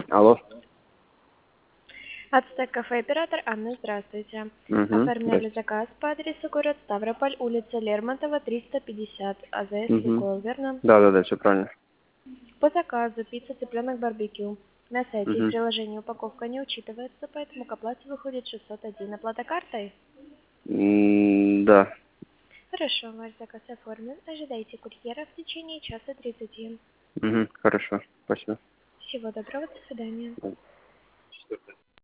Алло. Ацтек кафе оператор Анна, здравствуйте. Оформляли Здрасте. заказ по адресу город Ставрополь, улица Лермонтова, 350, АЗС Лукойл, верно? Да, все правильно. По заказу пицца цыпленок барбекю. На сайте и Мгм. приложении упаковка не учитывается, поэтому к оплате выходит 601. Оплата картой? Да. Хорошо, ваш заказ оформлен. Ожидайте курьера в течение часа 30. Хорошо. Спасибо. Всего доброго, до свидания.